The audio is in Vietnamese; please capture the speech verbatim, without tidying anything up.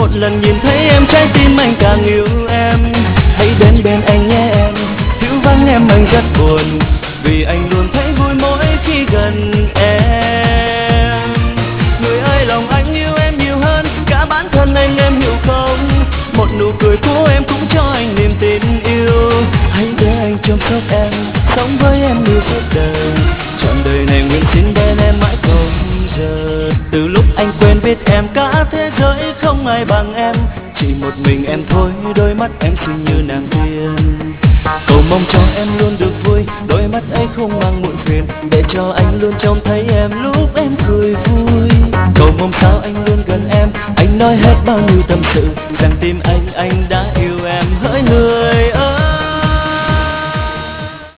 lần nhìn thấy em trái tim anh càng yêu em. Hãy đến bên anh nhé em, thiếu vắng em anh rất buồn, vì anh luôn thấy vui mỗi khi gần em. Người ơi lòng anh yêu em nhiều hơn cả bản thân anh, em hiểu không? Một nụ cười của em cũng cho anh niềm tin yêu. Hãy để anh chăm sóc em, sống với em như suốt đời, trọn đời này nguyện xin bên em mãi không giờ. Từ lúc anh quên biết em cả thế giới không ai bằng em, chỉ một mình em thôi, đôi mắt em xinh như nàng tiên. Cầu mong cho em luôn được vui, đôi mắt ấy không mang muộn phiền, để cho anh luôn trông thấy em lúc em cười vui. Cầu mong sao anh luôn gần em, anh nói hết bao nhiêu tâm sự, rằng tim